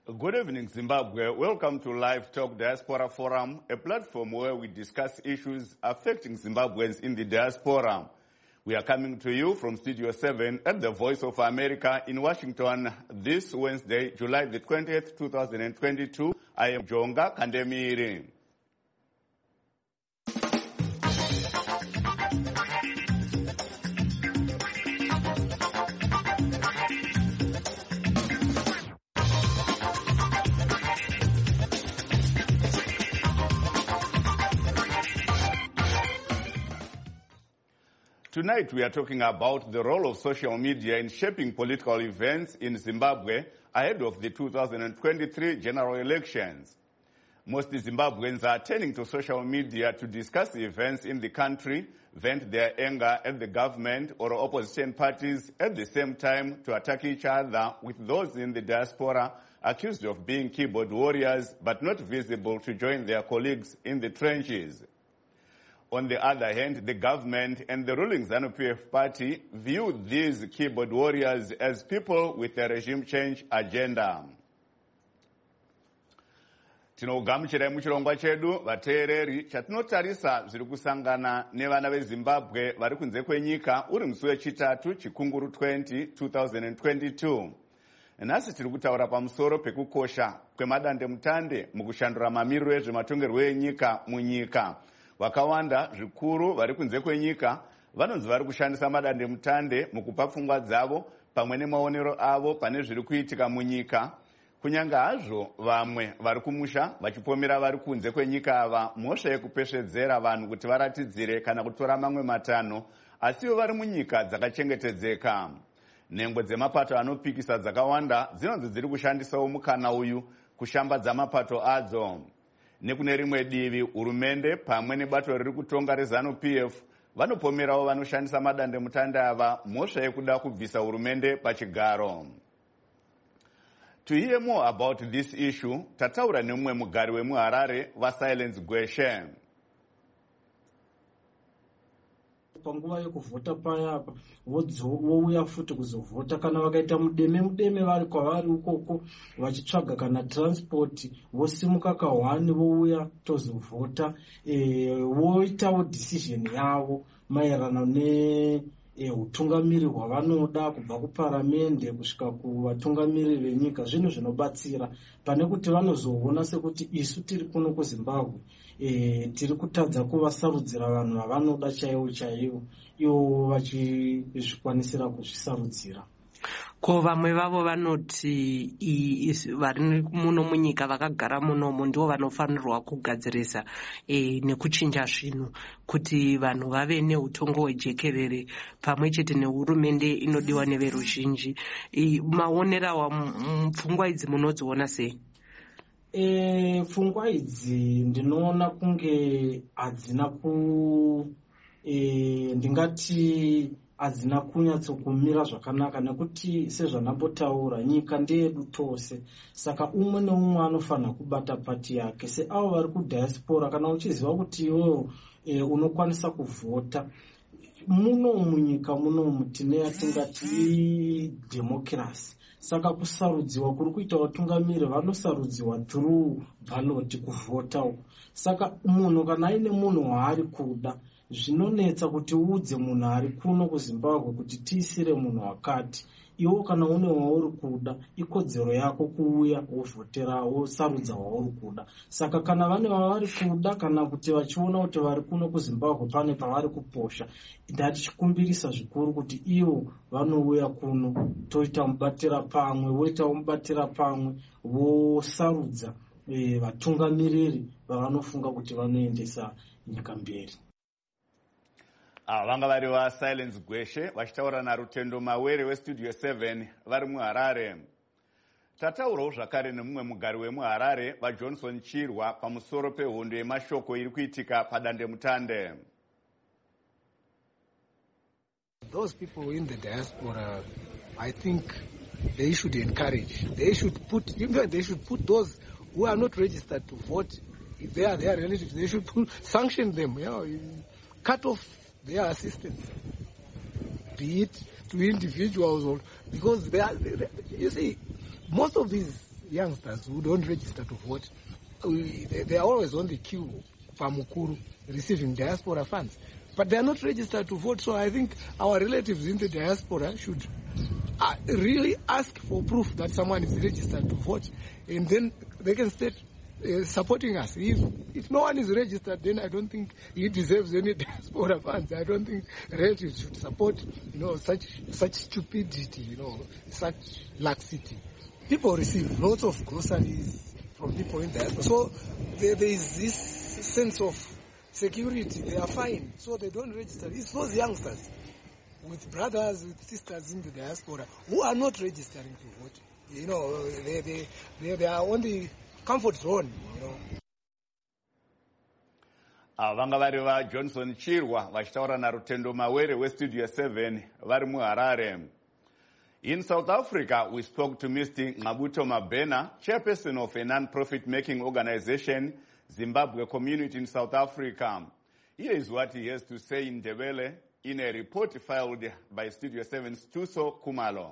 Good evening, Zimbabwe. Welcome to Live Talk Diaspora Forum, a platform where we discuss issues affecting Zimbabweans in the diaspora. We are coming to you from Studio 7 at the Voice of America in Washington this Wednesday, July the 20th, 2022. I am Jonga Kandemiri. Tonight we are talking about the role of social media in shaping political events in Zimbabwe ahead of the 2023 general elections. Most Zimbabweans are turning to social media to discuss events in the country, vent their anger at the government or opposition parties, at the same time to attack each other, with those in the diaspora accused of being keyboard warriors but not visible to join their colleagues in the trenches. On the other hand, the government and the ruling ZANU-PF party view these keyboard warriors as people with a regime change agenda. Tinogamuchirai muchirongwa chedu vateereri chatinotarisa zviri kusangana nevana veZimbabwe vari kunze kwenyika uri musi wechitatu chikunguru 2022. Nhasi tiri kutaura pamusoro pekukosha kwemadandemutande mukushandura mamiriro ezvematongerwo enyika munyika. Vakawanda zvikuru vari kunze kwenyika vanonzi vari kushandisa madandemutande mukupa pfungwa dzavo pamwe nemaonero avo pane zviri kuitika munyika. Kunyanga hazvo vamwe vari kumusha vachipomera vari kunze kwenyika ava mhosva yekupesvedzera vanhu kuti varatidzire kana kutora mamwe matanho, asiwo vari munyika dzakachengetedzeka. Nhengo dzemapato anopikisa dzakawanda dzinonzi dziri kushandisawo mukana uyu kushambadza mapato adzo. Nekune rimwe divi, hurumende pamwe nebato riri kutonga reZANU-PF vanopomerawo vanoshandisa madandemutande ava mhosva yekuda kubvisa hurumende pachigaro. To hear more about this issue, tataura nemumwe mugari wemuHarare vaSilence Gweshe. Panguva yekuvhota paya vouya futi kuzovhota kana vakaita mudeme vari kwavari ukoko vachitsvaga kana transport vosimuka kahwani vouya tozovhota voitawo decision yavo maererano neutungamiri hwavanoda kubva kuparamende kusvika kuvatungamiri venyika. Zvinhu zvinobatsira pane kuti vanozoona sekuti isu tiri kuno kuZimbabwe tiri kutadza kuvasarudzira vanhu vavanoda chaivo ivo vachizvikwanisira kuzvisarudzira. Ko vamwe vavo vanoti vari muno munyika vakagara munomu ndivo vanofanirwa kugadzirisa nekuchinja zvinhu kuti vanhu vave neutongo hwejekerere pamwe chete nehurumende inodiwa neveruzhinji. Maonera pfungwa idzi munodziona sei? Pfungwa idzi ndinoona kunge ndingati hadzina kunyatsokumira zvakanaka, nekuti sezvanambotaura nyika ndeyedu tose, saka umwe neumwe anofanira kubata pati yake. Seavo vari kudiaspora, kana uchiziva kuti iwewe unokwanisa kuvhota munomu munyika munomu tine yatingati democracy. Saka kusarudziwa kuri kuita vatungamiri vanosarudziwa through ballot, kuvhotawo. Saka munhu kana aine munhu waari kuda, zvinonetsa kuti uudze munhu ari kuno kuZimbabwe kuti tiisire munhu wakati. Iwo kana une wauri kuda, ikodzero yako kuuya wovhotera, wosarudza wauri kuda. Saka kana vane vavari kuda kana kuti vachiona kuti vari kuno kuZimbabwe pane pavari kuposha, ndatichikumbirisa zvikuru kuti ivo vanouya kuno toita mubatira pamwe, voitawo mubatira pamwe, vosarudza vatungamiriri vavanofunga kuti vanoendesa nyika mberi. Vanga vari vaSilence Gweshe vachitaura naRutendo Mawere weStudio 7 vari muHarare. Tataurawo zvakare nemumwe mugari wemuHarare vaJohnson Chirwa pamusoro pehondo yemashoko iri kuitika padandemutande. Those people in the diaspora, I think they should encourage. They should put those who are not registered to vote, if they are their relatives, they should sanction them, cut off their assistance, be it to individuals, or because you see, most of these youngsters who don't register to vote. They are always on the queue, Pamukuru, receiving diaspora funds. But they are not registered to vote, so I think our relatives in the diaspora should really ask for proof that someone is registered to vote, and then they can start supporting us. If no one is registered, then I don't think he deserves any diaspora funds. I don't think relatives should support, such stupidity, such laxity. People receive lots of groceries from people in diaspora, so there is this sense of security. They are fine, so they don't register. It's those youngsters with brothers, with sisters in the diaspora who are not registering to vote. They are on the comfort zone. Vanga vari va Johnson Chirwa vachitaura naRutendo Mawere weStudio 7 vari muHarare. In South Africa, we spoke to Mr. Ngqabuto Mabhena, chairperson of a non-profit making organization, Zimbabwe Community in South Africa. Here is what he has to say in Ndebele in a report filed by Studio 7's Tuso Kumalo.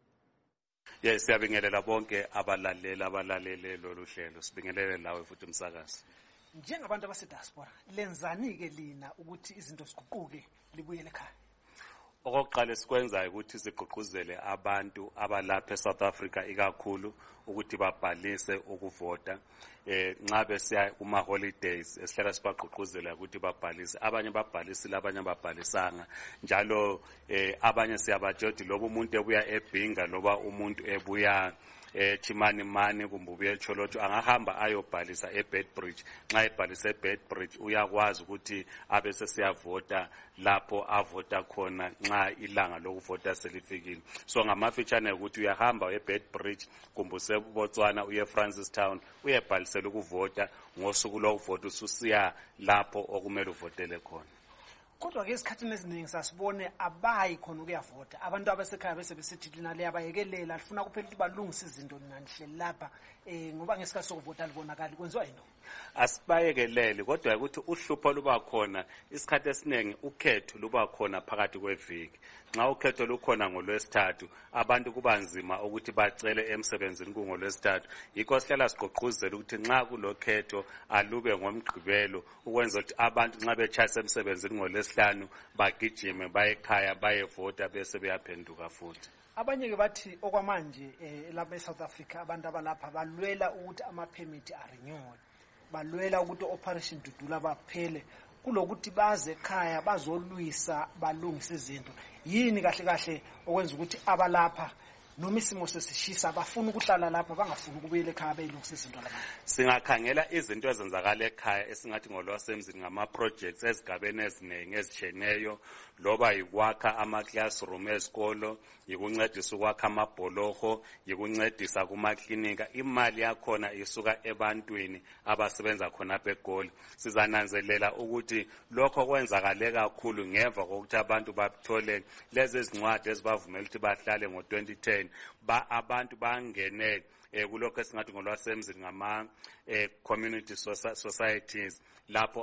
Yes, siyabingelela bonke abalalele lolu hlelo. Sibingelele lawe futhi umsakazi. Njengabantu abasediaspora, lenzani ke lina ukuthi izinto ziguquke libuyele ekhaya? Okokuqala sikwenzayo ukuthi sigqugquzele abantu abalapha eSouth Africa ikakhulu ukuthi babhalise ukuvota. Nxa besiya kuma holidays esihlala sibagqugquzela ukuthi babhalise. Abanye babhalisile, abanye babhalisanga. Njalo abanye siyabajodi loba umuntu ebuya eBhinga loba umuntu ebuya Chimanimani kumbe ubuye eCholotsho angahamba ayobhalisa eBedbridge. Nxa ebhalisa eBedbridge uyakwazi ukuthi abese siyavota lapho avota khona nxa ilanga lokuvota selifikile. So ngamafitshane ukuthi uyahamba eBedbridge kumbe useBotswana uye eFrancistown uyebhalisela ukuvota ngosuku lokuvota ususiya lapho okumele uvotele khona. Kodwa ke isikhathini esiningi sasibone abayi khona ukuyavota. Abantu abasekhaya bese besithi lina liyabayekelela lifuna kuphela ukuthi balungise izinto nanihleli lapha ngoba ngesikhathi sokuvota libonakala kwenziwa yini? Asibayekeleli kodwa ukuthi uhlupho luba khona isikhathi esiningi ukhetho luba khona phakathi kweviki. Nxa ukhetho lukhona ngoLwesithathu abantu kuba nzima ukuthi bacele emsebenzini ngoLwesithathu. Yikho sihlala sigqugquzela ukuthi nxa kulokhetho alube ngomgqibelo ukwenza ukuthi abantu nxa betshayisa emsebenzini ngoLwesihlanu bagijime baye ekhaya bayevota bese beyaphenduka futhi. Abanye ke bathi okwamanje lapha eSouth Africa abantu abalapha balwela ukuthi ama-permit arenewed. Balwela ukuthi operation Dudula baphele kulokuthi baze ekhaya bazolwisa balungise izinto. Yini kahle kahle okwenza ukuthi abalapha noma isimo sesishisa bafuna ukuhlala lapha bangafuni ukubuyela ekhaya belungise izinto lapha? Singakhangela izinto ezenzakala ekhaya esingathi ngolwasemzini ngama-projects ezigabeni eziningi ezitsheneyo loba yikwakha ama-classroom ezikolo, yikuncedisa ukwakha amabholoho, yikuncedisa kumaklinika. Imali yakhona isuka ebantwini abasebenza khona apha eGoli. Sizananzelela ukuthi lokho kwenzakale kakhulu ngemva kokuthi abantu bathole lezi zincwadi ezibavumela ukuthi bahlale ngo-2010 abantu bangene kulokho esingathi ngolwasemzini ngama-community societies lapho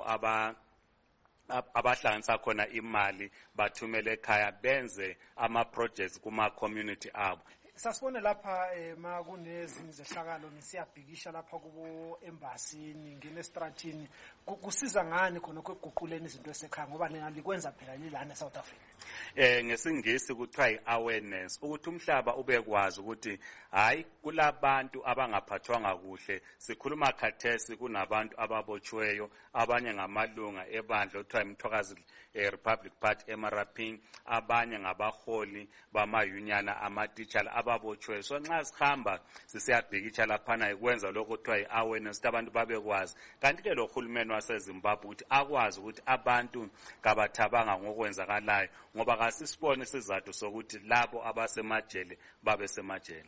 abahlanganisa khona imali bathumele ekhaya benze ama-projects kuma-community abo. Sasibone lapha ma kunezinye zehlakalo nisiyabhikisha lapha kubo embasini ngene estratini kusiza ngani khona ukuguquleni izinto esekhaya ngoba lena likwenza phela lilana eSouth Africa? Ngesingisi kuthiwa i-awareness ukuthi umhlaba ubekwazi ukuthi hayi kulabantu abangaphathwanga kuhle. Sikhuluma khathesi kunabantu ababotshiweyo, abanye ngamalunga ebandla okuthiwa iMthokazi Republic Party eMaraping, abanye ngabaholi bama-union amatitshala ababotshiweyo. So nxa sihamba sisiyabhikitsha laphana ikwenza lokho kuthiwa i-awareness ukuthi abantu babekwazi. Kanti ke lo hulumeni waseZimbabwe ukuthi akwazi ukuthi abantu kabathabanga ngokwenzakalayo ngoba kasisibone isizathu sokuthi labo abasemajele babe semajele.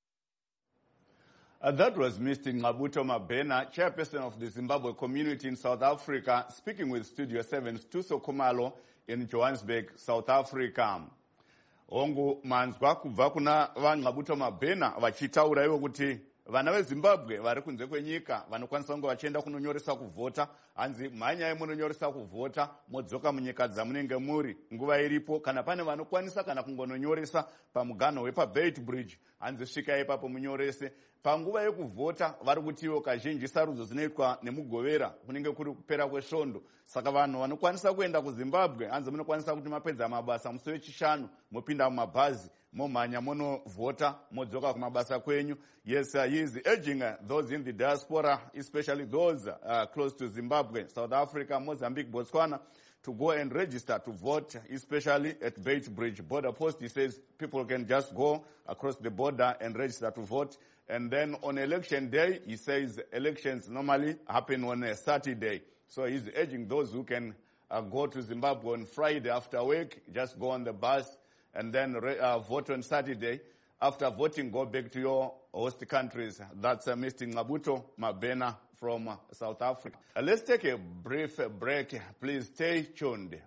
That was Mr. Ngqabuto Mabhena, chairperson of the Zimbabwe Community in South Africa, speaking with Studio 7's Tuso Kumalo in Johannesburg, South Africa. Ongu manzwa kubva kuna vaNgqabuto Mabhena vachitaura ivo kuti vana vezimbabwe vari kunze kwenyika vanokwanisa kunge vachienda kunonyoresa kuvhota. Hanzi mhanyai munonyoresa kuvhota modzoka munyika dzamunenge muri nguva iripo. Kana pane vanokwanisa kana kungononyoresa pamuganho wepaBeit Bridge, hanzi svikai ipapo munyorese. Panguva yekuvhota vari kutiwo kazhinji sarudzo dzinoitwa nemugovera kunenge kuri kupera kwesvondo. Saka vanhu vanokwanisa kuenda kuZimbabwe, hanzi munokwanisa kuti mapedza mabasa musi wechishanu mopinda mumabhazi momhanya monovhota modzoka kumabasa kwenyu. Yes, he is urging those in the diaspora, especially those close to Zimbabwe, South Africa, Mozambique, Botswana, to go and register to vote, especially at Beit Bridge border post. He says people can just go across the border and register to vote. And then on election day, he says elections normally happen on a Saturday. So he's urging those who can go to Zimbabwe on Friday after work, just go on the bus and then vote on Saturday. After voting, go back to your host countries. That's Mr. Ngabuto Mabena from South Africa. Let's take a brief break. Please stay tuned.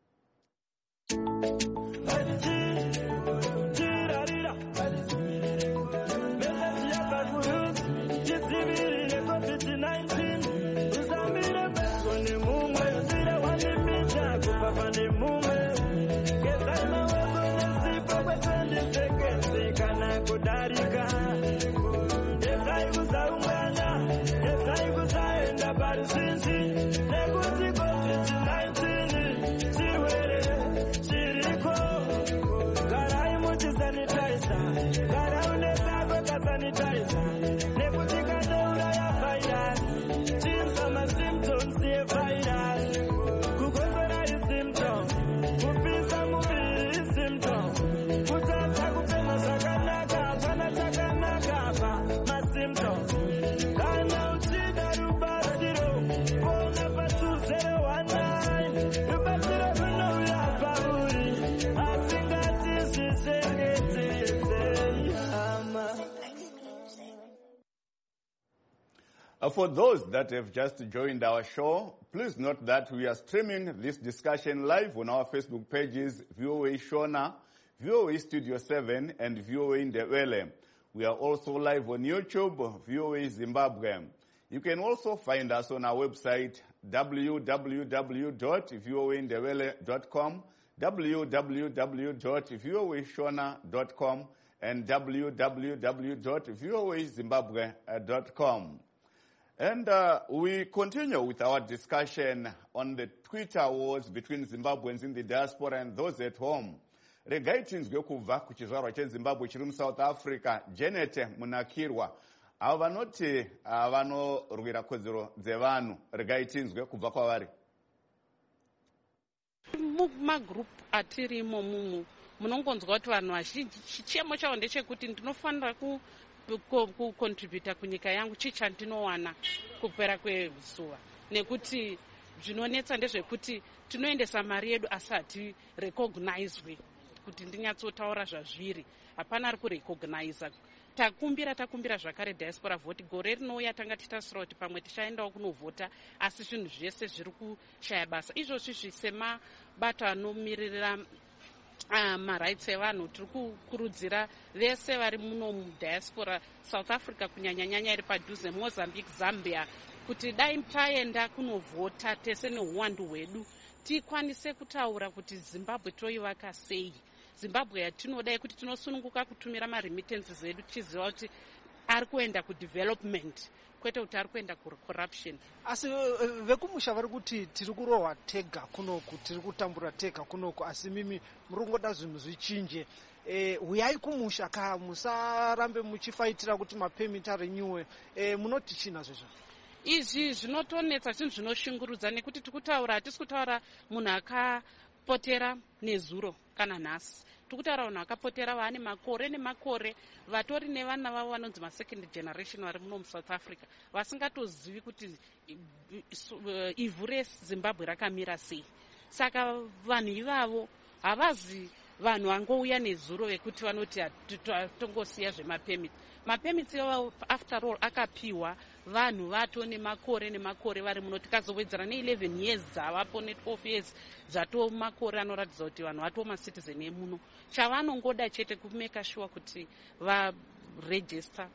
For those that have just joined our show, please note that we are streaming this discussion live on our Facebook pages, VOA Shona, VOA Studio 7, and VOA Ndebele. We are also live on YouTube, VOA Zimbabwe. You can also find us on our website, www.voandebele.com, www.voashona.com, and www.voazimbabwe.com. And we continue with our discussion on the Twitter wars between Zimbabweans in the diaspora and those at home. Regai tinzwe kubva kuchizvarwa cheZimbabwe chiri muSouth Africa, Janet Munakirwa. Avo vanoti vanorwira kodzero dzevanhu, regai tinzwe kubva kwavari. Mumagroup atirimo mumu munongonzwa kuti vanhu vazhinji chichemo chavo ndechekuti ndinofanira kucontributa kunyika yangu chichandinowana kupera kwezuva, nekuti zvinonetsa ndezvekuti tinoendesa mari yedu asi hati recognizwe. Kuti ndinyatsotaura zvazviri, hapana ari kurecogniza. Takumbira zvakare diaspora vote. Gore rinouya tanga titasira kuti pamwe tichaendawo kunovhota, asi zvinhu zvese zviri kushaya basa. Izvozvi semabato anomirira marights evanhu tiri kukurudzira vese vari muno mudiaspora, South Africa kunyanyanyanya iri padhuze, Mozambique, Zambia, kuti dai taenda kunovhota tese neuwandu hwedu tikwanise kutaura kuti Zimbabwe toivaka sei, Zimbabwe yatinodai kuti tinosununguka kutumira maremittance edu tichiziva kuti ari kuenda kudevelopment kwete kuti ari kuenda kucorruption. Asi vekumusha vari kuti tiri kurohwa tega kunoku, tiri kutambura tega kunoku, asi mimi muri kungoda zvinhu zvichinje. Uyai kumusha ka musarambe muchifaitira kuti mapemiti arenyuwe. Munoti china zvizvo? Izvi zvinotonetsa, zvinhu zvinoshungurudza, nekuti tikutaura hatisi kutaura munhu akapotera nezuro kana nhasi. Tikutaura vanhu vakapotera vaane makore nemakore, vatori nevana vavo vanonzi masecond generation vari muno muSouth Africa, vasingatozivi kuti ivhu reZimbabwe rakamira sei. Saka vanhu ivavo havazi vanhu vangouya nezuro vekuti vanoti tongosiya zvemapemiti. Mapemiti avo after all akapiwa vanhu vato nemakore nemakore vari muno, tikazowedzera ne11 years dzavapo ne12 years dzato makore anoratidza kuti vanhu vato macitizen emuno. Chavanongoda chete kumeka sure kuti varegister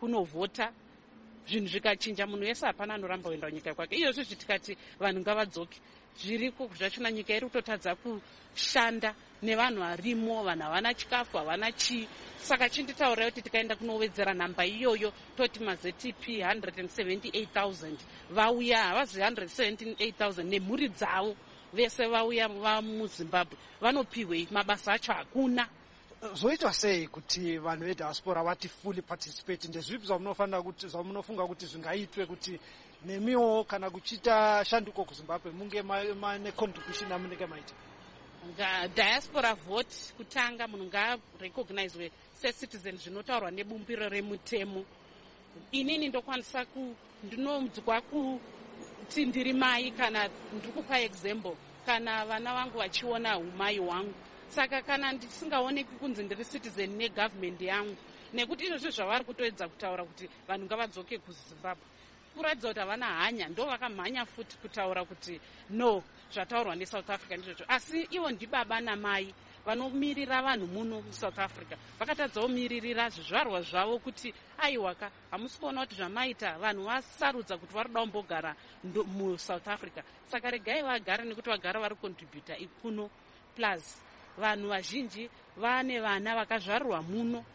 kunovhota zvinhu zvikachinja munhu wese hapana anoramba kuenda kunyika kwake. Iyozvizvi tikati vanhu ngavadzoke zviriko zvachona nyika iri kutotadza kushanda nevanhu varimo, vanhu havana chikafu havana chii. Saka chinditaurira kuti tikaenda kunowedzera nhamba iyoyo toti maZTP 178,000 vauya, havazi 178,000 nemhuri dzavo vese vauya vamuZimbabwe vanopiwe mabasa acho hakuna. Zvoitwa sei kuti vanhu vediaspora vati fully participate? Ndezvipi zvamunofunga kuti zvingaitwe kuti nemiwo kana kuchita shanduko kuZimbabwe munge mane contribution amunenge maita? Diaspora vote kutanga munhu ngarecognizwe secitizen zvinotaurwa nebumbiro remutemo. Inini ndokwanisa ndinonzwa kuti ndiri mai kana ndiri kupa example kana vana vangu vachiona umai hwangu. Saka kana ndisingaoneki kunzi ndiri citizen negovernment yangu, nekuti izvozvo zvavari kutoedza kutaura kuti vanhu ngavadzoke kuZimbabwe, kuratidza kuti havana hanya, ndo vakamhanya futi kutaura kuti no, zvataurwa neSouth Africa ndizvozvo. Asi ivo ndibaba namai vanomirira vanhu muno muSouth Africa vakatadzawo miririra zvizvarwa zvavo kuti aiwaka hamusi kuona kuti zvamaita vanhu vasarudza kuti vari kuda kumbogara muSouth Africa. Saka regai vagare nekuti vagara vari contributa ikuno. Plus vanhu vazhinji vane vana vakazvarwa muno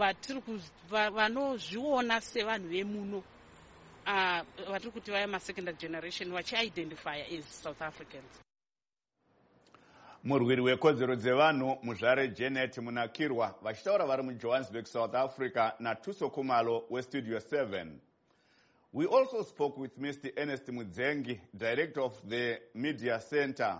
vanozviona sevanhu vemuno, vatiri kuti vaya masecondary generation vachiidentifya as South Africans. Murwiri wekodzero dzevanhu muzvare Janet Munakirwa vachitaura vari muJohannesburg, South Africa naTuso Kumalo weStudio 7. We also spoke with Mr. Ernest Mudzengi, Director of the Media Center.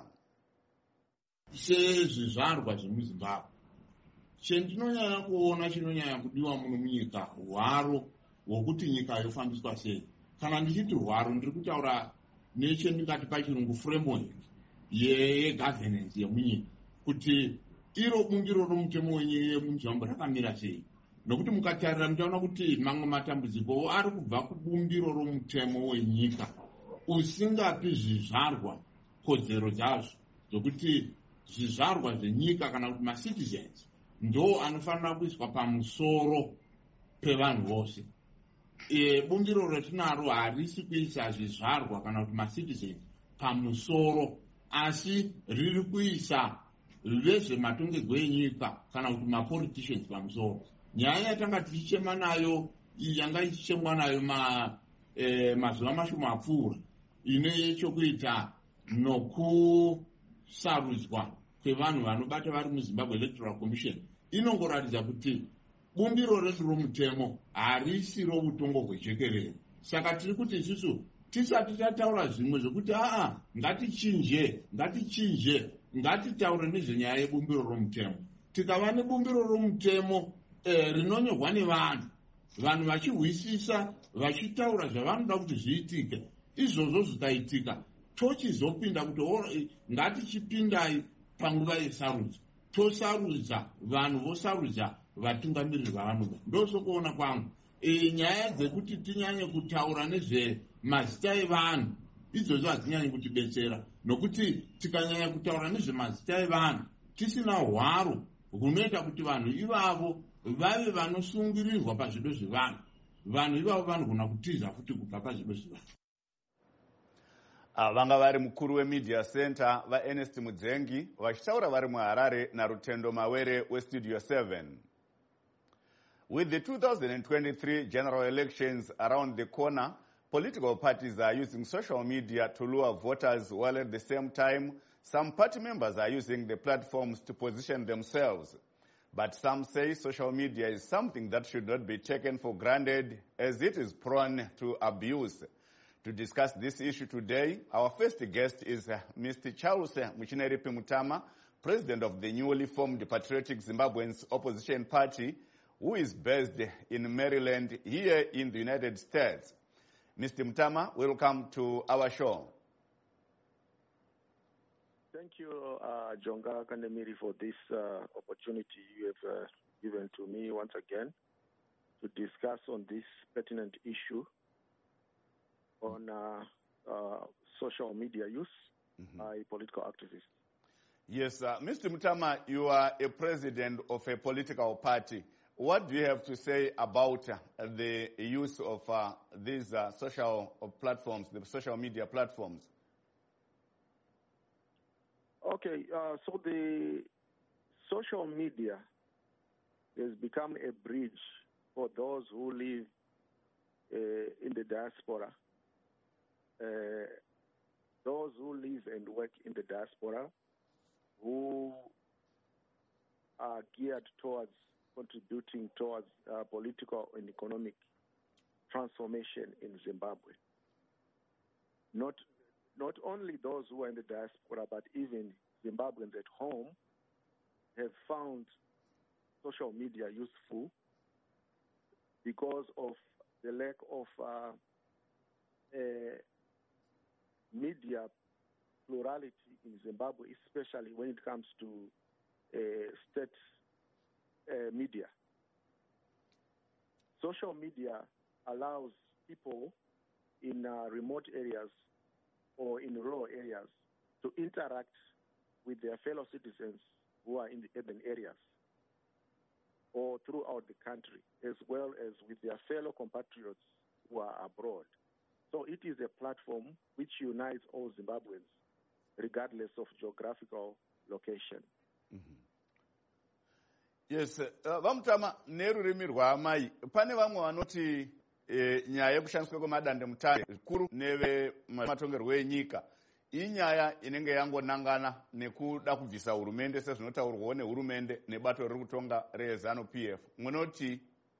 Sezvizvarwa zvemuZimbabwe chendinonyanya kuona chinonyanya kudiwa muno munyika hwaro hwokuti nyika yofambiswa sei. Kana ndichiti hwaro ndiri kutaura nechendingati pachirungu framework yegovernance yemunyika, kuti iro bungiro romutemo wemuZimbabwe rakamira sei. Nokuti mukatarira muchaona kuti mamwe matambudziko ari kubva kubumbiro romutemo wenyika usingapi zvizvarwa kodzero dzazvo dzokuti zvizvarwa zvenyika kana kuti macitizens ndo anofanira kuiswa pamusoro pevanhu vose. Bumbiro ratinaro harisi kuisa zvizvarwa kana kuti macitizens pamusoro, asi riri kuisa vezvematongerwo enyika kana kuti mapoliticians pamusoro. Nyaya yatanga tichichema nayo yanga ichichemwa nayo mazuva mashoma apfuura ine chokuita nokusarudzwa kwevanhu vanobata vari muZimbabwe Electoral Commission inongoratidza kuti bumbiro redu romutemo harisi robutongo hwejekerere. Saka tiri kuti isusu tisati tataura zvimwe zvokuti ngatitaure nezvenyaya yebumbiro romutemo. Tikava nebumbiro romutemo rinonyorwa nevanhu, vanhu vachihwisisa vachitaura zvavanoda kuti zviitike, izvozvo zvikaitika tochizopinda kuti ngatichipindai panguva yesarudzo, tosarudza vanhu vosarudza vatungamiriri vavanoda. Ndosokuona kwangu nyaya dzekuti tinyanye kutaura nezvemazita evanhu idzodzo hadzinyanye kutibetsera, nokuti tikanyanya kutaura nezvemazita evanhu tisina hwaro hunoita kuti vanhu ivavo vave vanosungirirwa pazvido zvevanhu, vanhu ivavo vanogona kutiza futi kubva pazvido zvevanhu. Vanga vari mukuru weMedia Center vaErnest Mudzengi vachitaura vari muHarare naRutendo Mawere weStudio 7. With the 2023 general elections around the corner, political parties are using social media to lure voters, while at the same time, some party members are using the platforms to position themselves. But some say social media is something that should not be taken for granted, as it is prone to abuse. To discuss this issue today, our first guest is Mr. Charles Muchineripe Mutama, president of the newly formed Patriotic Zimbabweans Opposition Party, who is based in Maryland, here in the United States. Mr. Mutama, welcome to our show. Thank you, Jonga Kandemiri, for this opportunity you have given to me once again to discuss on this pertinent issue on social media use by political activists. Yes, Mr. Mutama, you are a president of a political party. What do you have to say about the use of these social platforms, the social media platforms? Okay, so the social media has become a bridge for those who live in the diaspora, those who live and work in the diaspora, who are geared towards contributing towards political and economic transformation in Zimbabwe. Not only those who are in the diaspora, but even Zimbabweans at home have found social media useful because of the lack of media plurality in Zimbabwe, especially when it comes to state media. Social media allows people in remote areas or in rural areas to interact with their fellow citizens who are in the urban areas or throughout the country, as well as with their fellow compatriots who are abroad. So it is a platform which unites all Zimbabweans, regardless of geographical location. Mm-hmm. Yes, vamutama nerurimi rwaamai pane vamwe vanoti nyaya yekushandiswa kwemadandemutande zvikuru nevematongerwo enyika inyaya inenge yangonangana nekuda kubvisa hurumende sezvinotaurwawo nehurumende nebato riri kutonga reZANU-PF. Munoti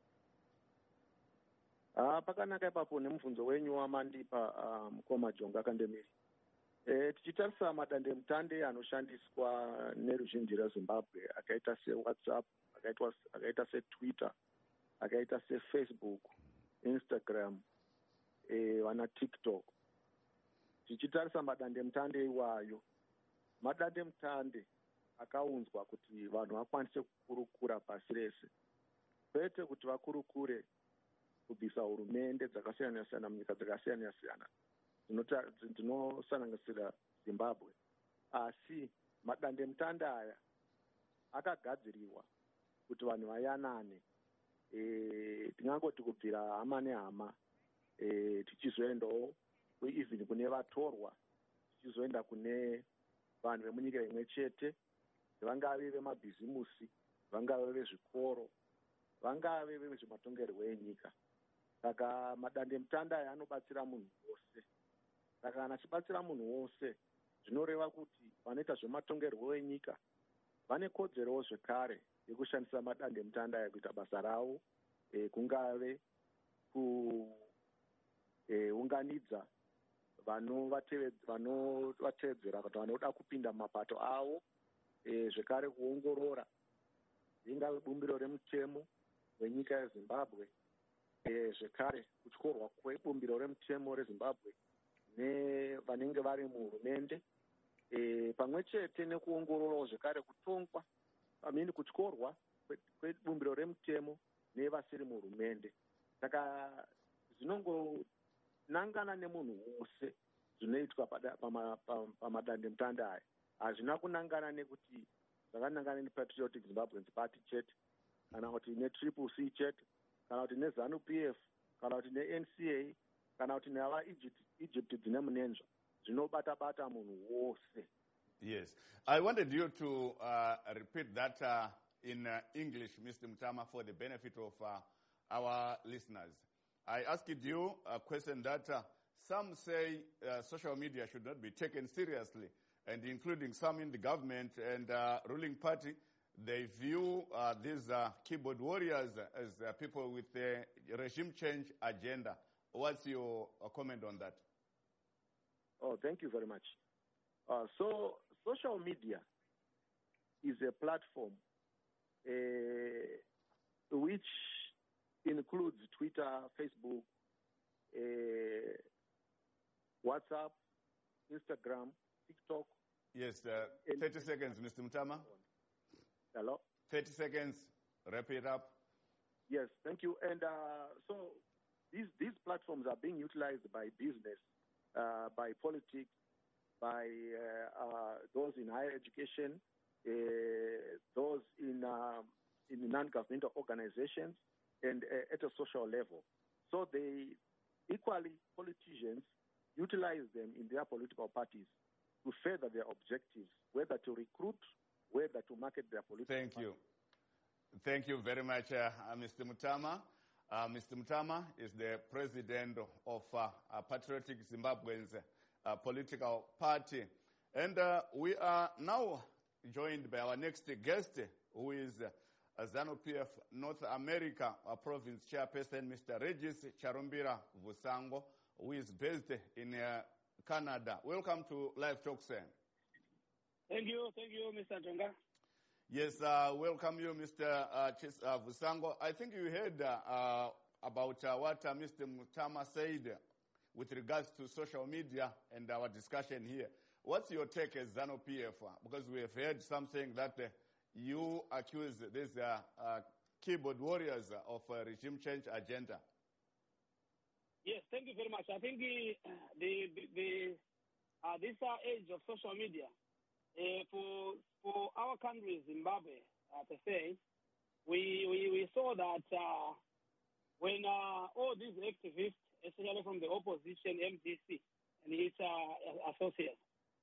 pakanaka ipapo nemubvunzo wenyu wamandipa mukoma Jonga Kandemiri. Tichitarisa madandemutande anoshandiswa neruzhinji rweZimbabwe akaita seWhatsApp, akaita seTwitter, akaita seFacebook, Instagram, vana TikTok. Tichitarisa madandemutande iwayo, madandemutande akaunzwa kuti vanhu vakwanise kukurukura pasi rese, kwete kuti vakurukure kubvisa hurumende dzakasiyana siyana munyika dzakasiyana siyana dzinosanganisira Zimbabwe, asi madandemutande aya akagadzirirwa kuti vanhu vayanane, tingangoti kubvira hama nehama, tichizoendawo even kune vatorwa, tichizoenda kune vanhu vemunyika imwe chete, vangave vemabhizimusi, vangave vezvikoro, vangave vezvematongerwo enyika. Saka madandemutande aya anobatsira munhu wose. Saka kana achibatsira munhu wose, zvinoreva kuti vanoita zvematongerwo enyika vane kodzerowo zvekare yekushandisa madandemutande aya kuita basa ravo, kungave kuunganidza vanovatevedzera kuti vanoda kupinda mumapato avo, zvekare kuongorora ringave bumbiro remutemo wenyika yeZimbabwe, zvekare kutyorwa kwebumbiro remutemo reZimbabwe nevanenge vari muhurumende, pamwe chete nekuongororawo zvekare kutongwa kutyorwa kwebumbiro remutemo nevasiri muhurumende. Saka zvinongonangana nemunhu wose zvinoitwa pamadandemutande aya. Hazvina kunangana nekuti zvakanangana nePatriotic Zimbabweans Party chete, kana kuti neTriple C chete, kana kuti neZANU-PF, kana kuti neNCA, kana kuti neava Egypt dzine munenzva, zvinobata munhu wose. Yes, I wanted you to repeat that in English, Mr. Mutama, for the benefit of our listeners. I asked you a question that some say social media should not be taken seriously, and including some in the government and ruling party, they view these keyboard warriors as people with a regime change agenda. What's your comment on that? Oh, thank you very much. So social media is a platform which includes Twitter, Facebook, WhatsApp, Instagram, TikTok. Yes, 30 seconds, Mr. Mutama. Hello? 30 seconds, wrap it up. Yes, thank you. And so these platforms are being utilized by business, by politics, by those in higher education, those in in non-governmental organizations and at a social level. So they equally, politicians utilize them in their political parties to further their objectives, whether to recruit, whether to market their political Thank you. Thank you very much, Mr. Mutama. Mr. Mutama is the president of Patriotic Zimbabweans political party. And we are now joined by our next guest, who is ZANU-PF North America province chairperson, Mr. Regis Charumbira Vusango, who is based in Canada. Welcome to Live Talk, sir. Thank you, Mr. Jonga. Yes, welcome you, Mr. Vusango. I think you heard about what Mr. Mutama said with regards to social media and our discussion here. What's your take as ZANU-PF? Because we have heard something that you accuse these keyboard warriors of a regime change agenda. Yes, thank you very much. I think this age of social media, for our country, Zimbabwe, per se, we saw that when all these activists, especially from the opposition, MDC and its associates,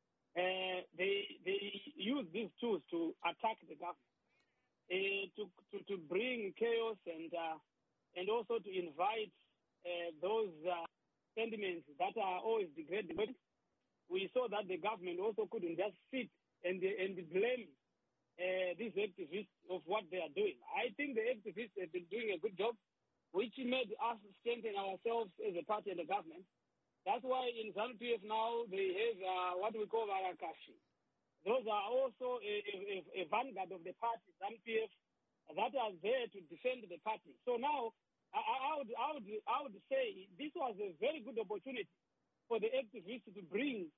they use these tools to attack the government, to bring chaos and also to invite those sentiments that are always degrading. We saw that the government also couldn't just sit and blame these activists of what they are doing. I think the activists have been doing a good job, which made us strengthen ourselves as a party and the government. That's why in ZANU-PF now they have what we call Varakashi. Those are also a vanguard of the party, ZANU-PF, that are there to defend the party. So now I would say this was a very good opportunity for the activists to bring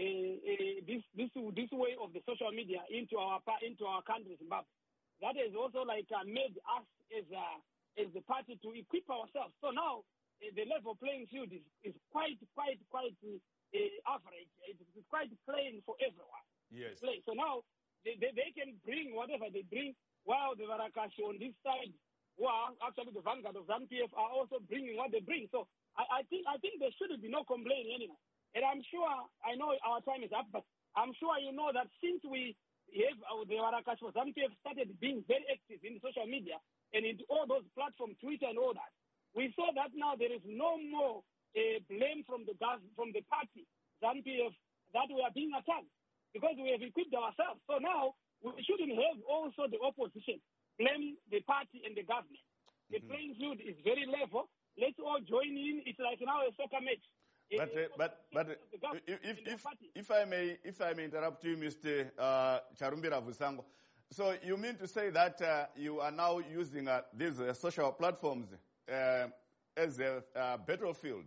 this way of the social media into our country, Zimbabwe. That has also made us as the party to equip ourselves. So now the level playing field is quite average. It's quite plain for everyone. Yes. So now they can bring whatever they bring, while the Varakashi on this side, who are actually the vanguard of ZANU-PF, are also bringing what they bring. So I think there shouldn't be no complaining anymore. And I'm sure, I know our time is up, but I'm sure you know that since we have the Varakashi for ZANU-PF started being very active in social media and in all those platforms, Twitter and all that, we saw that now there is no more blame from the party, ZANU-PF, that we are being attacked because we have equipped ourselves. So now we shouldn't have also the opposition blame the party and the government. The playing field is very level. Let's all join in. It's like now a soccer match. But if I may interrupt you, Mr. Charumbira Vusango. So you mean to say that you are now using these social platforms as a battlefield?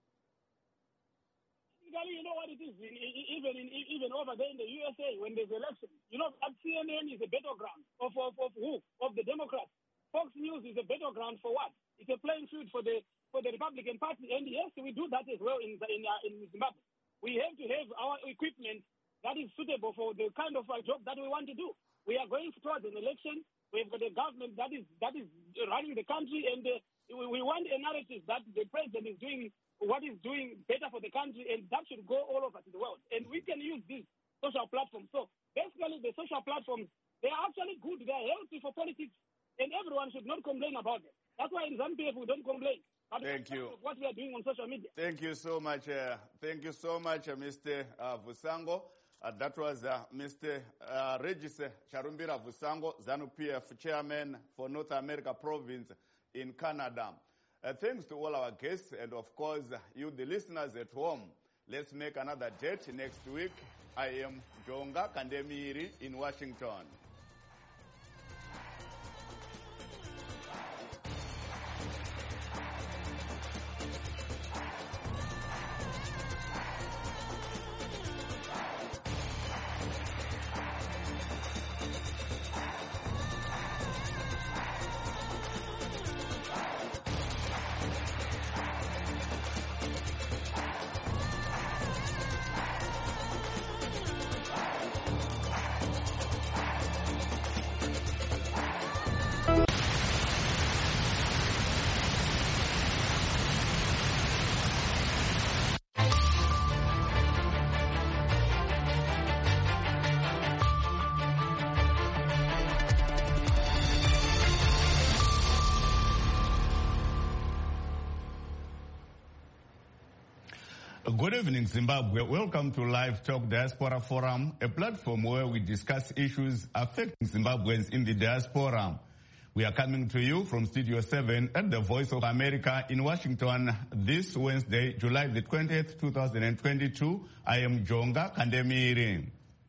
You know what it is, even over there in the USA, when there's election, you know that CNN is a battleground of who? Of the Democrats. Fox News is a battleground for what? It's a playing field for the Republican Party, and yes, we do that as well in Zimbabwe. We have to have our equipment that is suitable for the kind of job that we want to do. We are going towards an election. We've got a government that is running the country, and we want a narrative that the president is doing what is doing better for the country, and that should go all over to the world. And we can use these social platforms. So basically, the social platforms, they are actually good. They are healthy for politics, and everyone should not complain about them. That's why in ZANU-PF we don't complain. Thank you. What we are doing on social media. Thank you so much. Thank you so much, Mr. Vusango. That was Mr. Regis Charumbira Vusango, ZANU-PF chairman for North America province in Canada. Thanks to all our guests and, of course, you, the listeners at home. Let's make another date next week. I am Jonga Kandemiri in Washington. Good evening, Zimbabwe. Welcome to Live Talk Diaspora Forum, a platform where we discuss issues affecting Zimbabweans in the diaspora. We are coming to you from Studio 7 at the Voice of America in Washington this Wednesday, July the 20th, 2022. I am Jonga Kandemiri.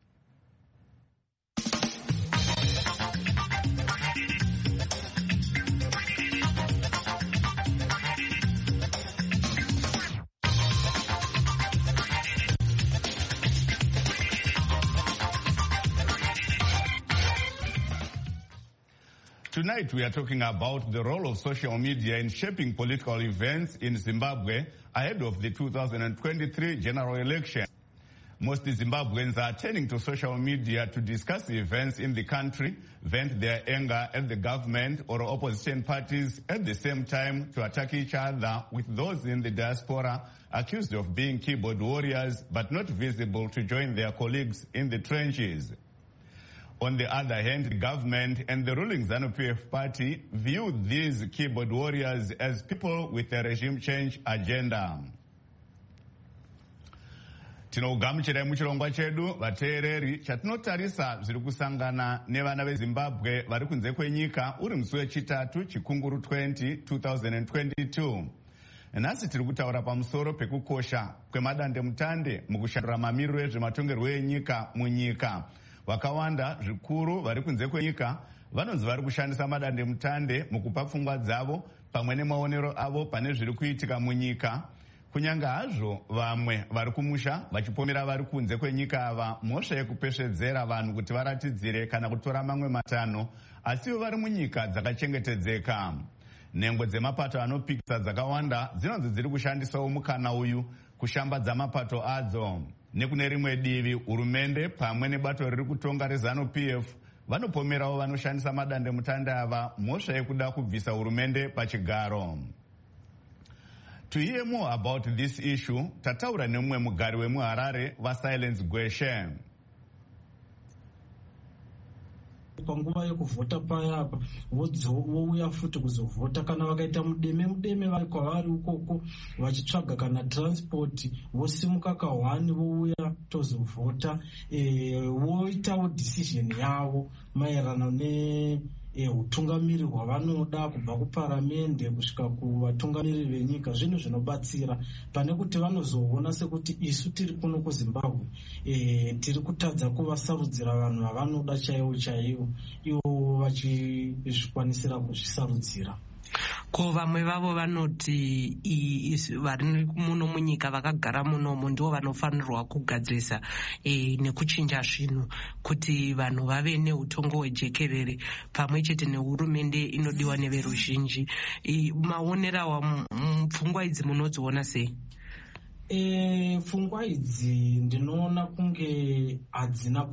Tonight we are talking about the role of social media in shaping political events in Zimbabwe ahead of the 2023 general election. Most Zimbabweans are turning to social media to discuss events in the country, vent their anger at the government or opposition parties, at the same time to attack each other, with those in the diaspora accused of being keyboard warriors but not visible to join their colleagues in the trenches. On the other hand, the government and the ruling ZANU-PF party view these keyboard warriors as people with a regime change agenda. Tinogamuchirai muchirongwa chedu vateereri chatinotarisa zviri kusangana nevana veZimbabwe vari kunze kwenyika uri musi wechitatu chikunguru 2022. Nhasi tiri kutaura pamusoro pekukosha kwemadandemutande mukushandura mamiriro ezvematongerwo enyika munyika. Vakawanda zvikuru vari kunze kwenyika vanonzi vari kushandisa madandemutande mukupa pfungwa dzavo pamwe nemaonero avo pane zviri kuitika munyika. Kunyanga hazvo vamwe vari kumusha vachipomera vari kunze kwenyika ava mhosva yekupesvedzera vanhu kuti varatidzire kana kutora mamwe matanho, asiwo vari munyika dzakachengetedzeka. Nhengo dzemapato anopikisa dzakawanda dzinonzi dziri kushandisawo mukana uyu kushambadza mapato adzo. Nekune rimwe divi, hurumende pamwe nebato riri kutonga reZANU-PF vanopomerawo vanoshandisa madandemutande ava mhosva yekuda kubvisa hurumende pachigaro. To hear more about this issue, tataura nemumwe mugari wemuHarare vaSilence Gweshe. Panguva yekuvhota payapa vouya futi kuzovhota. Kana vakaita mudeme vari kwavari ukoko vachitsvaga kana transport vosimuka kahwani vouya tozovhota, voitawo decision yavo maererano utungamiri hwavanoda kubva kuparamende kusvika kuvatungamiri venyika. Zvinhu zvinobatsira pane kuti vanozoona sekuti isu tiri kuno kuZimbabwe tiri kutadza kuvasarudzira vanhu vavanoda chaivo chaivo, ivo vachizvikwanisira kuzvisarudzira. Ko vamwe vavo vanoti vari muno munyika vakagara munomu ndivo vanofanirwa kugadzirisa nekuchinja zvinhu kuti vanhu vave neutongo hwejekerere pamwe chete nehurumende inodiwa neveruzhinji. Maonero awa pfungwa idzi munodziona sei? Pfungwa idzi ndinoona kunge hadzina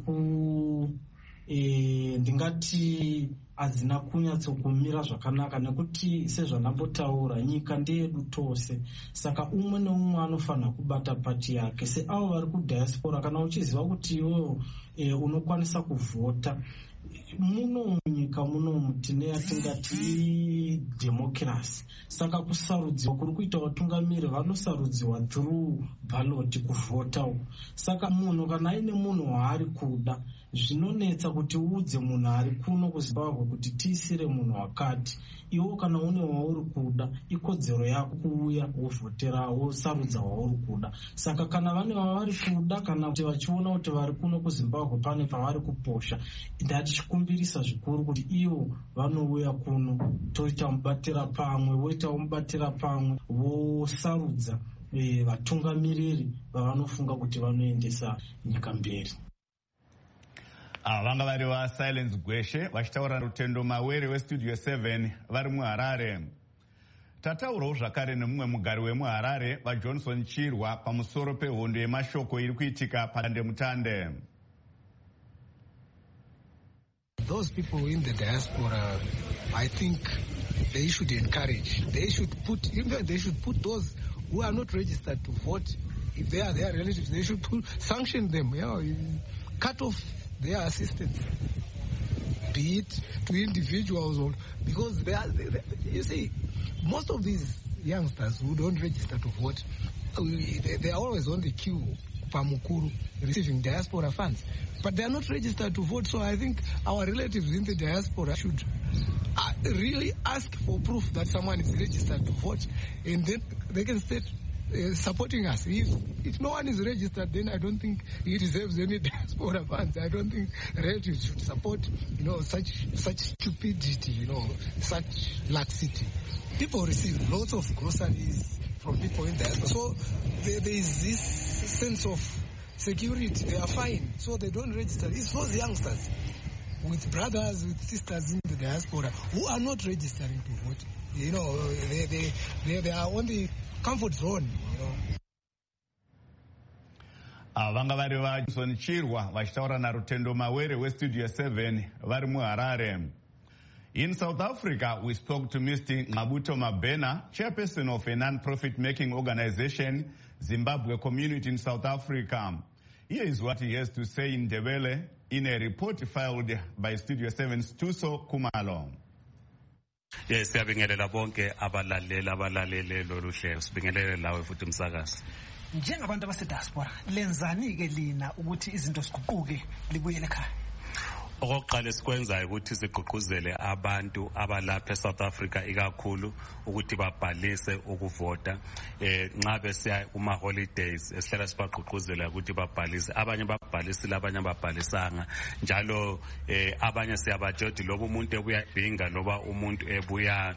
ndingati hadzina kunyatsokumira zvakanaka, nekuti sezvanambotaura nyika ndeyedu tose. Saka umwe neumwe anofanira kubata pati yake. Seavo vari kudiaspora, kana uchiziva kuti iwewo unokwanisa kuvhota, muno munyika munomu tine yatingati democracy. Saka kusarudziwa kuri kuita vatungamiri vanosarudziwa through ballot, kuvhotawo. Saka munhu kana aine munhu waari kuda, zvinonetsa kuti uudze munhu ari kuno kuZimbabwe kuti tiisire munhu wakati. Iwo kana une wauri kuda, ikodzero yako kuuya wovhotera, wosarudza wauri kuda. Saka kana vane vavari kuda, kana kuti vachiona kuti vari kuno kuZimbabwe pane pavari kuposha, ndatichikumbirisa zvikuru kuti ivo vanouya kuno toita mubatira pamwe, voitawo mubatira pamwe, vosarudza vatungamiriri vavanofunga kuti vanoendesa nyika mberi. Vanga vari vaSilence Gweshe vachitaura Rutendo Mawere weStudio 7 vari muHarare. Tataurawo zvakare nemumwe mugari wemuHarare vaJohnson Chirwa pamusoro pehondo yemashoko iri kuitika padandemutande. Those people in the diaspora, I think they should encourage. They should put those who are not registered to vote, if they are their relatives, they should sanction them, cut off their assistance, be it to individuals, or because you see, most of these youngsters who don't register to vote. They are always on the queue, Pamukuru, receiving diaspora funds. But they are not registered to vote, so I think our relatives in the diaspora should really ask for proof that someone is registered to vote, and then they can start supporting us. If no one is registered, then I don't think he deserves any diaspora funds. I don't think relatives should support, such stupidity, such laxity. People receive lots of groceries from people in diaspora, so there is this sense of security. They are fine, so they don't register. It's those youngsters with brothers, with sisters in the diaspora who are not registering to vote. They are on the comfort zone. Vanga vari vaJohn Chirwa vachitaura naRutendo Mawere weStudio 7 vari muHarare. In South Africa, we spoke to Mr. Ngqabuto Mabhena, chairperson of a non-profit making organization, Zimbabwe Community in South Africa. Here is what he has to say in Ndebele in a report filed by Studio 7's Tuso Kumalo. Yes, siyabingelela bonke abalalele lolu hlelo. Sibingelele lawe futhi umsakazi. Njengabantu abasediaspora lenzani ke lina ukuthi izinto ziguquke libuyele ekhaya? Okokuqala sikwenzayo ukuthi sigqugquzele abantu abalapha eSouth Africa ikakhulu ukuthi babhalise ukuvota nxa besiya kuma holidays esihlala sibagqugquzela ukuthi babhalise. Abanye babhalisile, abanye ababhalisanga, njalo abanye siyabatshela loba umuntu ebuya ebhinga loba umuntu ebuya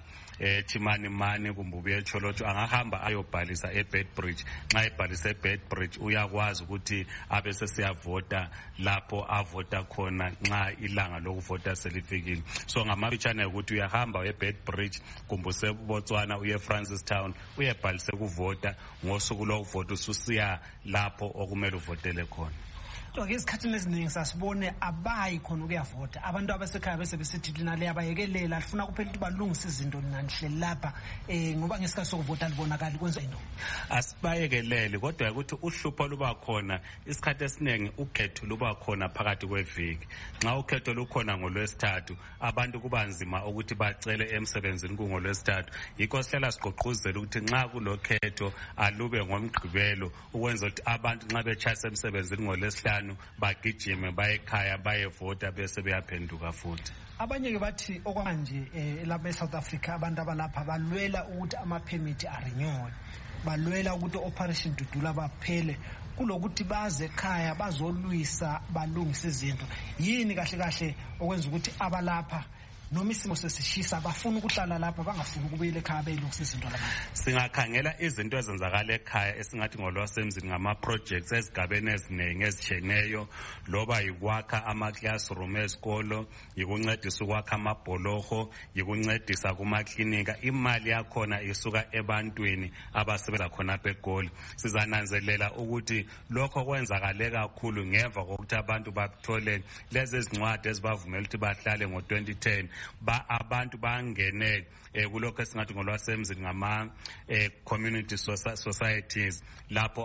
Chimani kumbe ubuya eCholotsho angahamba ayobhalisa eBedbridge. Nxa ebhalisa eBedbridge uyakwazi ukuthi abe sesiyavota lapho avota khona nxa ilanga lokuvota selifikile. So ngamafitshane ukuthi uyahamba eBedbridge kumbe useBotswana uye eFrancistown uyebhalise ukuvota, ngosuku lokuvota ususiya lapho okumele uvotele khona. Ke isikhathini esiningi sasibone abayi khona ukuyavota, abantu abasekhaya bese besithi lina le abayekelela lifuna kuphela ukuthi balungise izinto nanihleli lapha ngoba ngesikhathi sokuvota libonakala kwenza into. Asibayekelele kodwa ukuthi uhlupho luba khona isikhathi esiningi ukhetho luba khona phakathi kweviki. Nxa ukhetho lukhona ngoLwesithathu abantu kuba nzima ukuthi bacele emsebenzini kungolwesithathu. Yikho sihlala sigqugquzela ukuthi nxa kulokhetho alube ngoMgqibelo ukwenza ukuthi abantu nxa betshayisa emsebenzini ngoLwesihlanu bagijime baye ekhaya bayevota bese beyaphenduka futhi. Abanye ke bathi okwamanje lapha eSouth Africa abantu abalapha balwela ukuthi ama-permit arenywe, balwela ukuthi Operation Dudula baphele kulokuthi baze ekhaya bazolwisa balungise izinto. Yini kahle kahle okwenza ukuthi abalapha noma isimo sesishisa bafuna ukuhlala lapha bangafuni ukubuyela ekhaya belungisa izinto lapha? Singakhangela izinto ezenzakala ekhaya esingathi ngolwasemzini ngama-projects ezigabeni eziningi ezitshiyeneyo, loba yikwakha ama-classroom ezikolo, yikuncedisa ukwakha amabholoho, yikuncedisa kumaklinika. Imali yakhona isuka ebantwini abasebenza khona apha eGoli. Sizananzelela ukuthi lokho kwenzakale kakhulu ngemva kokuthi abantu bathole lezi zincwadi ezibavumela ukuthi bahlale ngo-2010. Abantu bangene kulokho esingathi ngolwasemzini ngama community societies lapho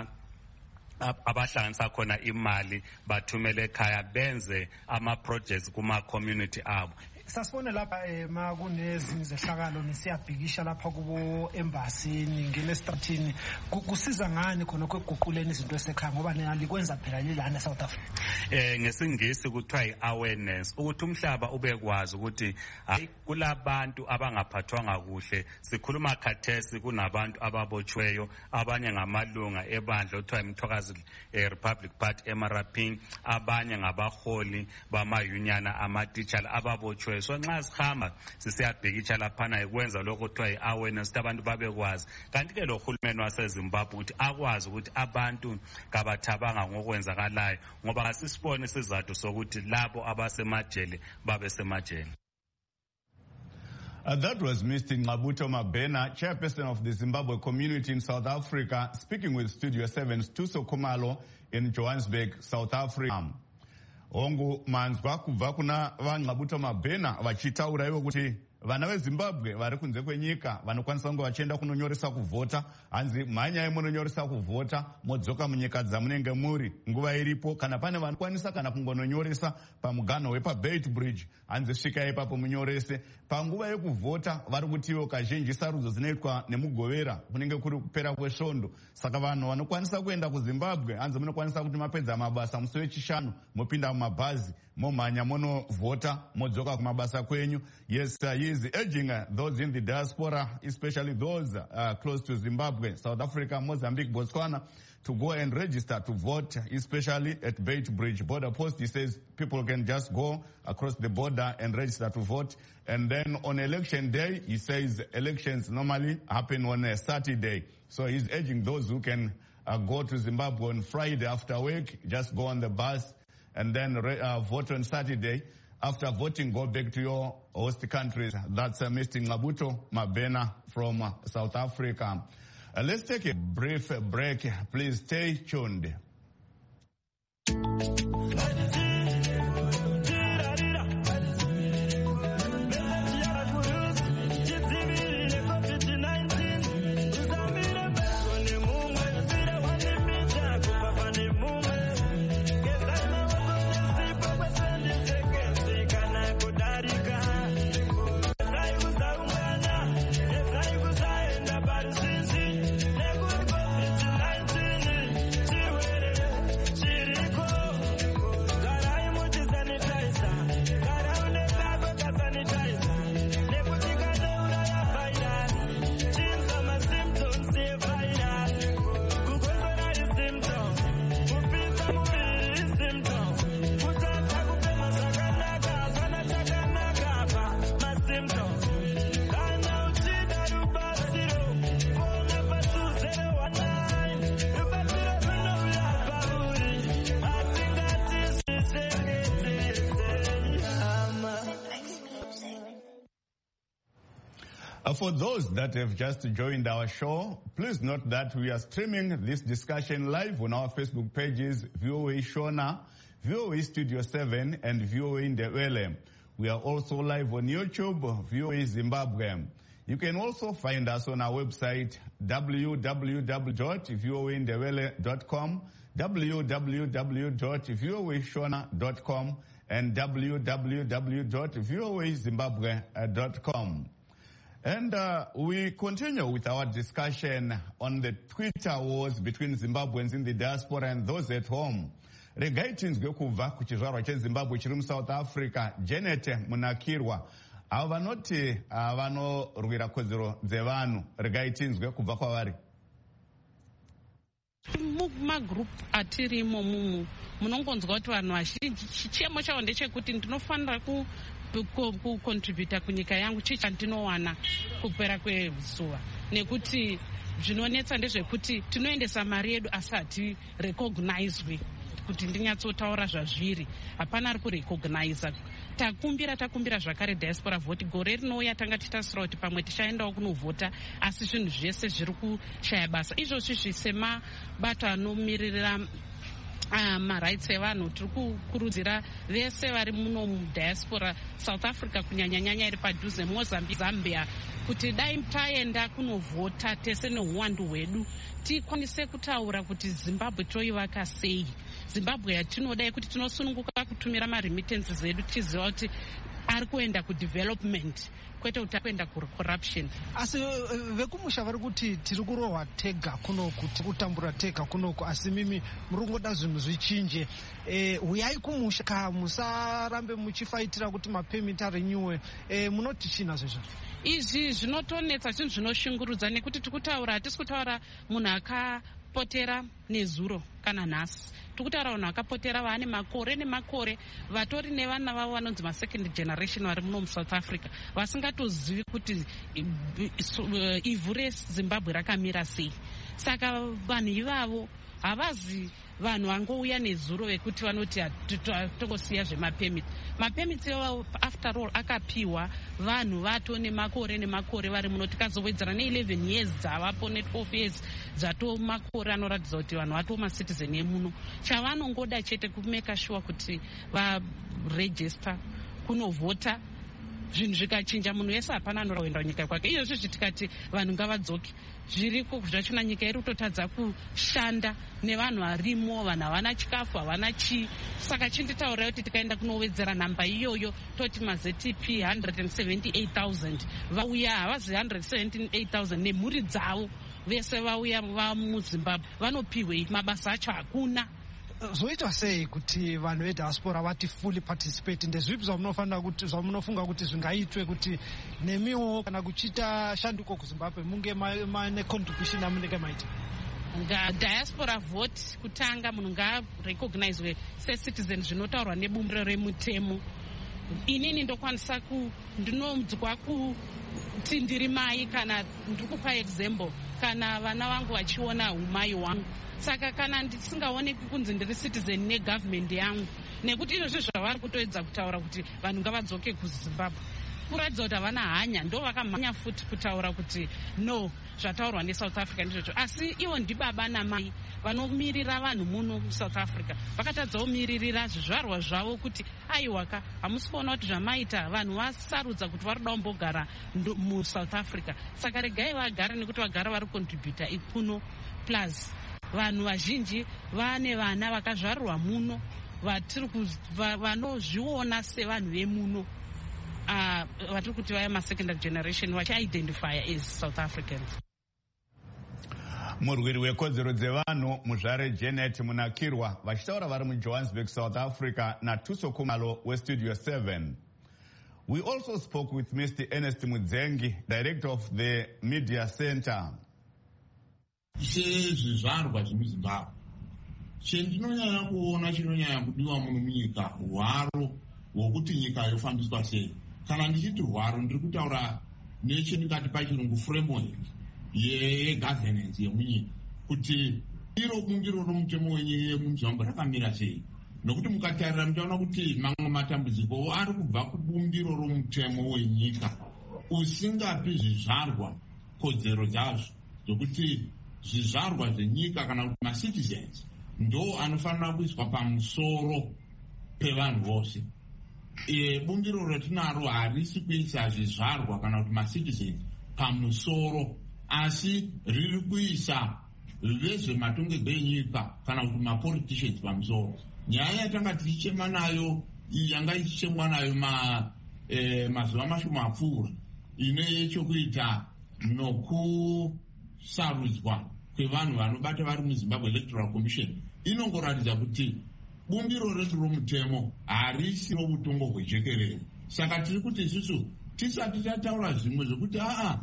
abahlanganisa khona imali bathumele ekhaya benze ama-projects kuma-community abo. Sasibone lapha ma kunezinye zehlakalo nisiyabhikisha lapha kubo embasini ngelestratini kusiza ngani khona kweguquleni izinto esekhaya ngoba nalikwenza phela lilana eSouth Africa? Ngesingisi kuthiwa i-awareness, ukuthi umhlaba ubekwazi ukuthi hayi kulabantu abangaphathwanga kuhle. Sikhuluma khathesi kunabantu ababotshiweyo, abanye ngamalunga ebandla okuthiwa iMthokazi Republic Party eMaraping, abanye ngabaholi bama-union amatitshala ababotshiweyo. So nxa sihamba sisiyabhikitsha laphana ikwenza lokho kuthiwa i-awareness ukuthi abantu babekwazi. Kanti ke lo hulumeni waseZimbabwe ukuthi akwazi ukuthi abantu kabathabanga ngokwenzakalayo ngoba kasisibone isizathu sokuthi labo abasemajele babe semajele. That was Mr. Ngqabuto Mabhena, chairperson of the Zimbabwe Community in South Africa, speaking with Studio 7's Tuso Kumalo in Johannesburg, South Africa. Ongu manzwa kubva kuna vaNgqabuto Mabhena vachitaura ivo kuti vana vezimbabwe vari kunze kwenyika vanokwanisa kunge vachienda kunonyoresa kuvhota. Hanzi mhanyai munonyoresa kuvhota modzoka munyika dzamunenge muri nguva iripo. Kana pane vanokwanisa kana kungononyoresa pamuganho wepaBeit Bridge, hanzi svikai ipapo munyorese. Panguva yekuvhota vari kutiwo kazhinji sarudzo dzinoitwa nemugovera kunenge kuri kupera kwesvondo. Saka vanhu vanokwanisa kuenda kuzimbabwe, hanzi munokwanisa kuti mapedza mabasa musi wechishanu mopinda mumabhazi momhanya monovhota modzoka kumabasa kwenyu. Yes, he is urging those in the diaspora, especially those close to Zimbabwe, South Africa, Mozambique, Botswana, to go and register to vote, especially at Beit Bridge border post. He says people can just go across the border and register to vote. And then on election day, he says elections normally happen on a Saturday. So he's urging those who can go to Zimbabwe on Friday after work, just go on the bus and then vote on Saturday. After voting, go back to your host countries. That's Mr. Ngabuto Mabena from South Africa. Let's take a brief break. Please stay tuned. For those that have just joined our show, please note that we are streaming this discussion live on our Facebook pages, VOA Shona, VOA Studio 7, and VOA Ndebele. We are also live on YouTube, VOA Zimbabwe. You can also find us on our website, www.voandebele.com, www.voashona.com, and www.voazimbabwe.com. And we continue with our discussion on the Twitter wars between Zimbabweans in the diaspora and those at home. Regai tinzwe kubva kuchizvarwa cheZimbabwe chiri muSouth Africa, Janet Munakirwa. Ava vanoti vanorwira kodzero dzevanhu. Regai tinzwe kubva kwavari. Mumagroup atirimo munongonzwa kuti vanhu vazhinji chichemo chavo ndechekuti ndinofanira kucontributa kunyika yangu chii chandinowana kupera kwezuva, nekuti zvinonetsa ndezvekuti tinoendesa mari yedu asi hatirecognizwe. Kuti ndinyatsotaura zvazviri, hapana ari kurecogniza. Takumbira zvakare diaspora vote. Gore rinouya tanga titasura kuti pamwe tichaendawo kunovhota, asi zvinhu zvese zviri kushaya basa. Izvozvi semabato anomirira marights evanhu tiri kukurudzira vese vari muno mudiaspora, South Africa kunyanyanyanya iri padhuze, Mozambique, Zambia, kuti dai taenda kunovhota tese neuwandu hwedu tikwanise kutaura kuti Zimbabwe toivaka sei, Zimbabwe yatinodai kuti tinosununguka kutumira maremittances edu tichiziva kuti ari kuenda kudevelopment kwete kuti akuenda kucorruption. Asi vekumusha vari kuti tiri kurohwa tega kunoku, tiri kutambura tega kunoku, asi mimi muri kungoda zvinhu zvichinje. Uyai kumusha ka musarambe muchifaitira kuti mapemiti arenyuwe. Munoti china zvezvo? Izvi zvinotonetsa, zvinhu zvinoshungurudza, nekuti tikutaura hatisi kutaura munhu akapotera nezuro kana nhasi. Tikutaura vanhu vakapotera vaane makore nemakore, vatori nevana vavo vanonzi masecond generation vari muno muSouth Africa, vasingatozivi kuti ivhu reZimbabwe rakamira sei. Saka vanhu ivavo havazi vanhu vangouya nezuro vekuti vanoti tongosiya zvemapemiti. Mapemiti avo after all akapiwa vanhu vato nemakore nemakore vari muno, tikazowedzera ne11 years dzavapo ne12 years dzato makore anoratidza kuti vanhu vato macitizen emuno. Chavanongoda chete kumeka sure kuti varegister kunovhota zvinhu zvikachinja munhu wese hapana anoenda nyika kwake. Izvozvo tikati vanhu ngavadzoke zviriko zvachona nyika iri kutotadza kushanda nevanhu varimo, vanhu havana chikafu havana chii. Saka chinditaurira kuti tikaenda kunowedzera nhamba iyoyo toti maZTP 178,000 vauya, havazi 178,000 nemhuri dzavo vese vauya vamuZimbabwe vanopihwei? Mabasa acho hakuna. Zoita sei kuti vanhu vediaspora vati fully participate? Ndezvipi zvamunofunga kuti zvingaitwe kuti nemiwo kana kuchita shanduko kuZimbabwe munge mane contribution yamunenge maita? Diaspora vote kutanga munhu ngarecognizwe secitizen zvinotaurwa nebumbiro remutemo. Inini ndokwanisa ndinonzwa kuti ndiri mai kana ndiri kupa example kana vana vangu vachiona umai hwangu. Saka kana ndisingaoneki kunzi ndiri citizen negovernment yangu, nekuti izvozvo zvavari kutoedza kutaura kuti vanhu ngavadzoke kuZimbabwe, kuratidza kuti havana hanya, ndo vakamhanya futi kutaura kuti no, zvataurwa neSouth Africa ndizvocho. Asi ivo ndibaba namai vanomirira vanhu muno muSouth Africa vakatadzawo miririra zvizvarwa zvavo kuti aiwaka hamusi kuona kuti zvamaita vanhu vasarudza kuti varida kumbogara muSouth Africa. Saka regai vagara nekuti vagara vari contributa ikuno. Plus vanhu vazhinji vane vana vakazvarwa muno vanozviona sevanhu vemuno, vatiri kuti vaya masecondary generation vachiidentifya as South Africans. Murwiri wekodzero dzevanhu muzvare Janet Munakirwa vachitaura vari muJohannesburg, South Africa naTuso Kumalo weStudio 7. We also spoke with Mr. Ernest Mudzengi, Director of the Media Center. Sezvizvarwa zvemuZimbabwe chendinonyanya kuona chinonyanya kudiwa muno munyika hwaro hwokuti nyika yofambiswa sei. Kana ndichiti hwaro ndiri kutaura nechendingati pachirungu framework yegovernance yemunyika, kuti iro bungiro romutemo wemuZimbabwe rakamira sei. Nokuti mukatarira muchaona kuti mamwe matambudziko ari kubva kubungiro romutemo wenyika usingapi zvizvarwa kodzero dzazvo dzokuti zvizvarwa zvenyika kana kuti macitizens ndo anofanira kuiswa pamusoro pevanhu vose. Bungiro ratinaro harisi kuisa zvizvarwa kana kuti macitizens pamusoro, asi riri kuisa vezvematongero enyika kana kuti mapoliticians pamusoro. Nyaya yatanga tichichema nayo yanga ichichemwa nayo mazuva mashoma apfuura ine chokuita nokusarudzwa kwevanhu vanobata vari muZimbabwe Electoral Commission inongoratidza kuti bumbiro redu romutemo harisi robutongo hwejekerere. Saka tiri kuti isusu tisati tataura zvimwe zvokuti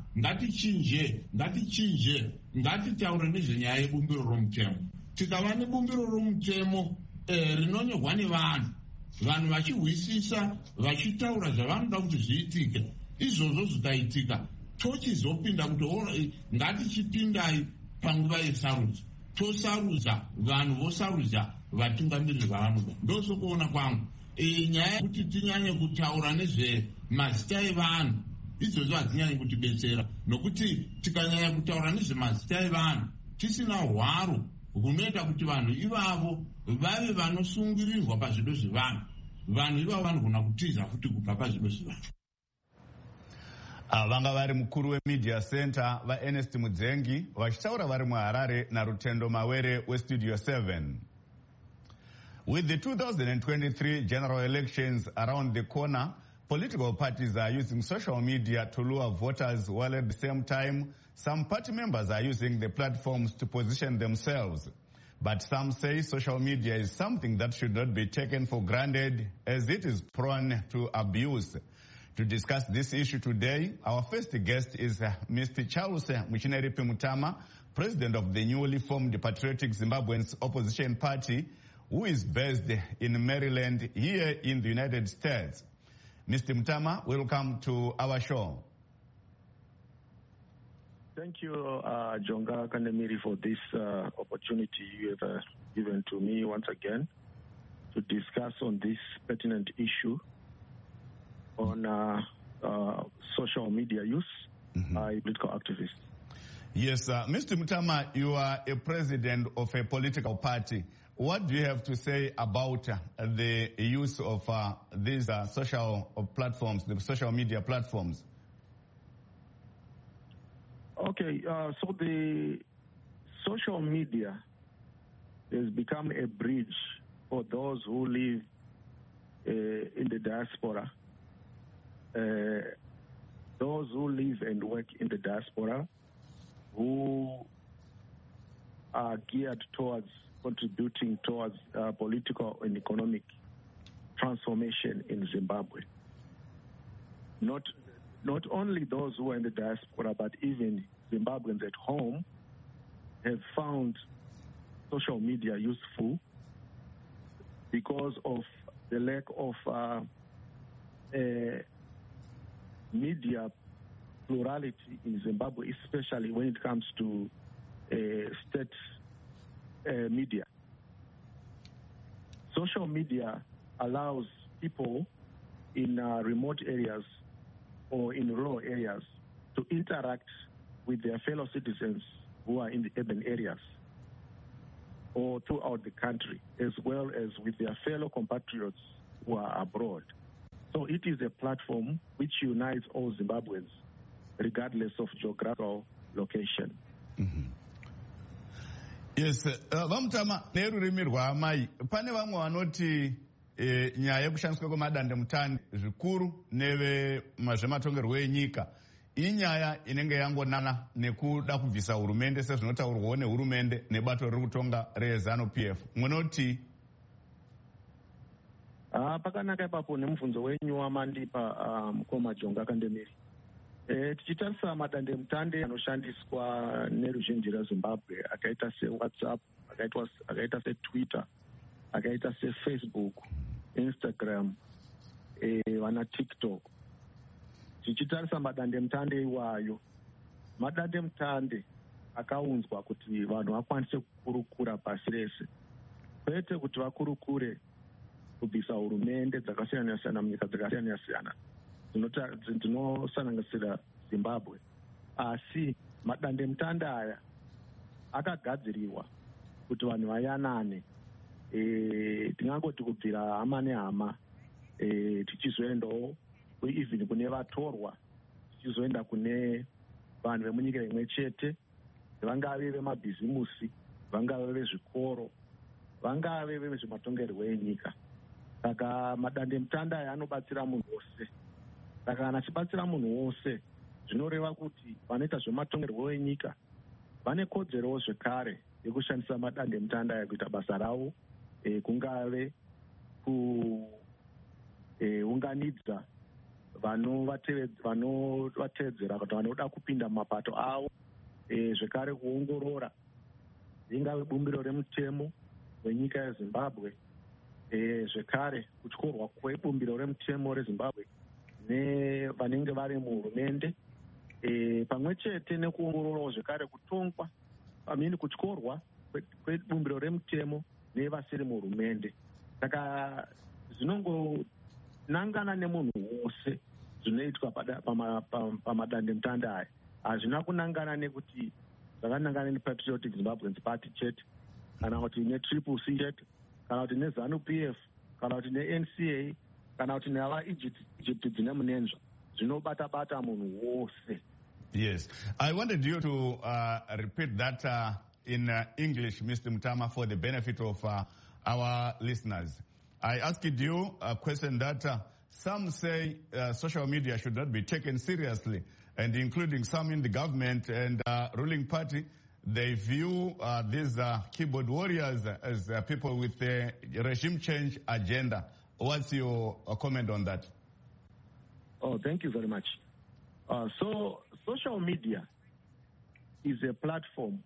ngatitaure nezvenyaya yebumbiro romutemo. Tikava nebumbiro romutemo rinonyorwa nevanhu vachihwisisa vachitaura zvavanoda kuti zviitike, izvozvo zvikaitika tochizopinda kuti ngatichipindai panguva yesarudzo, tosarudza vanhu vosarudza vatungamiriri vavanoda. Ndosokuona kwangu nyaya yekuti tinyanye kutaura nezvemazita evanhu izvozvo hadzinyanyi kutibetsera, nokuti tikanyanya kutaura nezvemazita evanhu tisina hwaro hunoita kuti vanhu ivavo vave vanosungirirwa pazvido zvevanhu, vanhu ivavo vanogona kutiza futi kubva pazvido zvevanhu. Vanga vari mukuru weMedia Center vaErnest Mudzengi vachitaura vari muHarare naRutendo Mawere weStudio 7. With the 2023 general elections around the corner, political parties are using social media to lure voters, while at the same time, some party members are using the platforms to position themselves. But some say social media is something that should not be taken for granted, as it is prone to abuse. To discuss this issue today, our first guest is Mr. Charles Muchineri Mutama, president of the newly formed Patriotic Zimbabweans Opposition Party, who is based in Maryland here in the United States. Mr. Mutama, welcome to our show. Thank you, Jonga Kandemiri, for this opportunity you have given to me once again to discuss on this pertinent issue on social media use by political activists. Yes, Mr. Mutama, you are a president of a political party. what do you have to say about the use of these social platforms, the social media platforms? Okay, so the social media has become a bridge for those who live in the diaspora, those who live and work in the diaspora, who are geared towards contributing towards political and economic transformation in Zimbabwe. Not only those who are in the diaspora, but even Zimbabweans at home have found social media useful because of the lack of media plurality in Zimbabwe, especially when it comes to state media. Social media allows people in remote areas or in rural areas to interact with their fellow citizens who are in the urban areas or throughout the country, as well as with their fellow compatriots who are abroad. So it is a platform which unites all Zimbabweans, regardless of geographical location. Mm-hmm. Yes, vamutama nerurimi rwaamai pane vamwe vanoti nyaya yekushandiswa kwemadandemutande zvikuru nezvematongerwo enyika inyaya inenge yangonana nekuda kubvisa hurumende sezvinotaurwawo nehurumende nebato riri kutonga reZANU-PF. Munoti pakanaka ipapo nemubvunzo wenyu wamandipa mukoma Jonga Kandemiri. Tichitarisa madandemutande anoshandiswa neruzhinji rweZimbabwe akaita seWhatsApp, akaita seTwitter, akaita seFacebook, Instagram, vana TikTok. Tichitarisa madandemutande iwayo, madandemutande akaunzwa kuti vanhu vakwanise kukurukura pasi rese, kwete kuti vakurukure kubvisa hurumende dzakasiyana-siyana munyika dzakasiyana-siyana dzinosanganisira Zimbabwe, asi madandemutande aya akagadzirirwa kuti vanhu vayanane, tingangoti kubvira hama nehama, tichizoendawo even kune vatorwa, tichizoenda kune vanhu vemunyika imwe chete, vangave vemabhizimusi, vangave vezvikoro, vangave vezvematongerwo enyika. Saka madandemutande aya anobatsira munhu wose. Saka kana achibatsira munhu wose, zvinoreva kuti vanoita zvematongerwo enyika vane kodzerowo zvekare yekushandisa madandemutande aya kuita basa ravo, kungave kuunganidza vanovatevedzera kuti vanoda kupinda mumapato avo, zvekare kuongorora ringave bumbiro remutemo wenyika yeZimbabwe, zvekare kutyorwa kwebumbiro remutemo reZimbabwe nevanenge vari muhurumende, pamwe chete nekuongororawo zvekare kutongwa kutyorwa kwebumbiro remutemo nevasiri muhurumende. Saka zvinongonangana nemunhu wose zvinoitwa pamadandemutande aya. Hazvina kunangana nekuti zvakanangana nePatriotic Zimbabweans Party chete, kana kuti neTriple C chete, kana kuti neZANU-PF, kana kuti neNCA, kana kuti nevaEgypt dzine munenzva. Zvinobata-bata munhu wose. Yes. I wanted you to repeat that in English, Mr. Mutama, for the benefit of our listeners. I asked you a question that some say social media should not be taken seriously, and including some in the government and ruling party, they view these keyboard warriors as people with a regime change agenda. What's your comment on that? Oh, thank you very much. So social media is a platform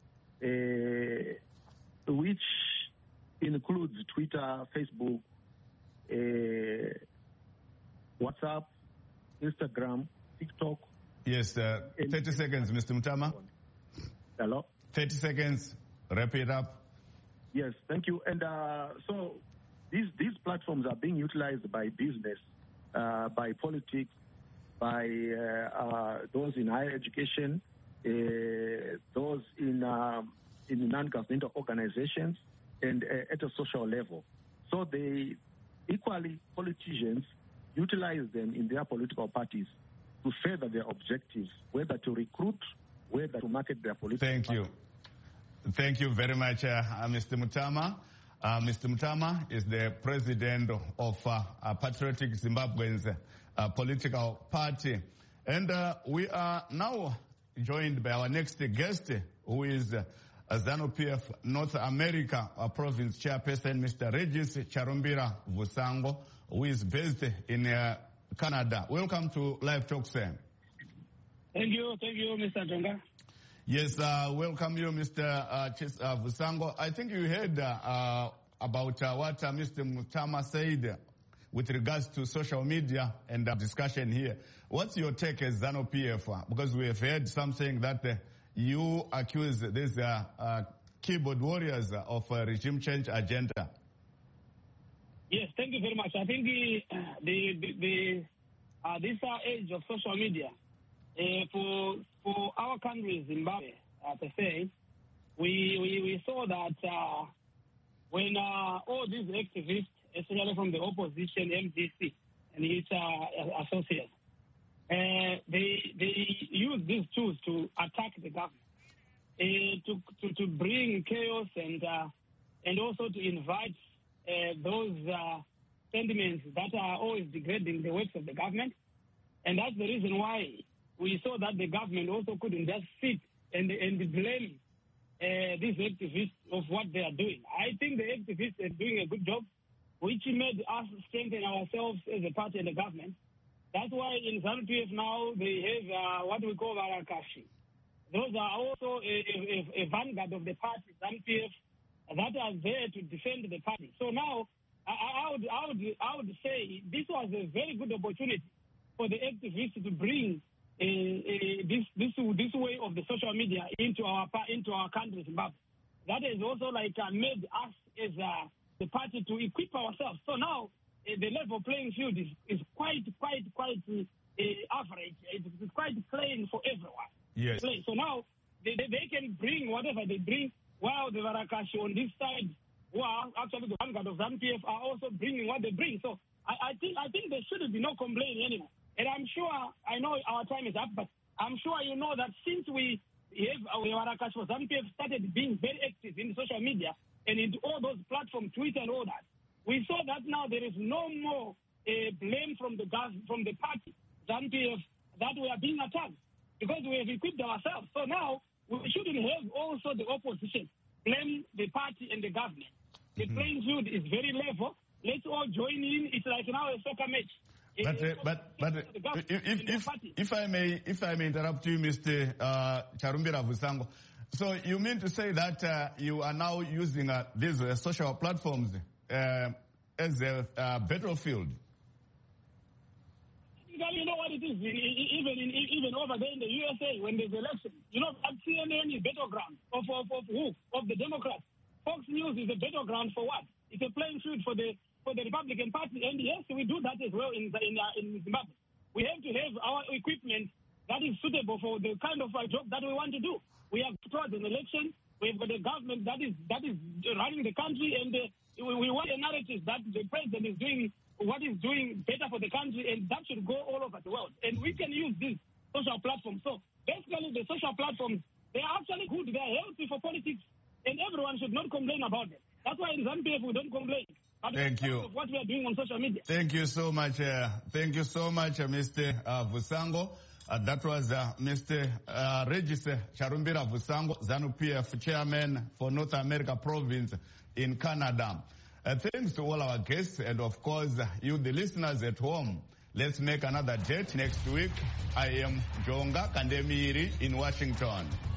which includes Twitter, Facebook, WhatsApp, Instagram, TikTok. Yes, 30 seconds, Mr. Mutama. Hello? 30 seconds, wrap it up. Yes, thank you. And so these platforms are being utilized by business, by politics, by those in higher education, those in non-governmental organizations, and at a social level. So they equally, politicians utilize them in their political parties to further their objectives, whether to recruit, whether to market their political parties. Thank you very much, Mr. Mutama. Mr. Mutama is the president of Patriotic Zimbabweans political party. And we are now joined by our next guest, who is ZANU-PF North America province chairperson, Mr. Regis Charumbira Vusango, who is based in Canada. Welcome to Live Talk, sir. Thank you, Mr. Jonga. Yes, welcome you, Mr. Vusango. I think you heard about what Mr. Mutama said with regards to social media and the discussion here. What's your take as ZANU-PF? Because we have heard something that you accuse these keyboard warriors of a regime change agenda. Yes, thank you very much. I think this age of social media, for our country, Zimbabwe, per se, we saw that when all these activists, especially from the opposition, MDC and its associates, they use these tools to attack the government, to bring chaos and also to invite those sentiments that are always degrading the works of the government. And that's the reason why we saw that the government also couldn't just sit and blame these activists of what they are doing. I think the activists are doing a good job, which made us strengthen ourselves as a party and the government. That's why in ZANU-PF now they have what we call Varakashi. Those are also a vanguard of the party, ZANU-PF, that are there to defend the party. So now I would say this was a very good opportunity for the activists to bring this way of the social media into our country, Zimbabwe. That has also made us as the party to equip ourselves. So now the level playing field is quite average. It's quite plain for everyone. Yes. So now they can bring whatever they bring, while the Varakashi on this side, who are actually the vanguard of ZANU-PF, are also bringing what they bring. So I think there should be no complaining anymore. And I'm sure, I know our time is up, but I'm sure you know that since we have our Varakashi for ZANU-PF started being very active in social media and into all those platforms, Twitter and all that, we saw that now there is no more blame from the party, ZANU-PF, that we are being attacked because we have equipped ourselves. So now we shouldn't have also the opposition blame the party and the government. The playing field is very level. Let's all join in. It's like now a soccer match. But if I may interrupt you, Mr. Charumbira Vusango. So you mean to say that you are now using these social platforms as a battlefield? You know what it is, even over there in the USA when there's election, that CNN is battleground of who? Of the Democrats. Fox News is a battleground for what? It's a playing field for the Republican Party, and yes, we do that as well in Zimbabwe. We have to have our equipment that is suitable for the kind of job that we want to do. We have towards an election. We've got a government that is running the country, and we want a narrative that the president is doing what is doing better for the country, and that should go all over the world. And we can use these social platforms. So basically, the social platforms, they are actually good. They are healthy for politics, and everyone should not complain about them. That's why in ZANU-PF we don't complain. Thank you. What we are doing on social media. Thank you so much. Thank you so much, Mr. Vusango. That was Mr. Regis Charumbira Vusango, ZANU-PF chairman for North America province in Canada. Thanks to all our guests and, of course, you, the listeners at home. Let's make another date next week. I am Jonga Kandemiri in Washington.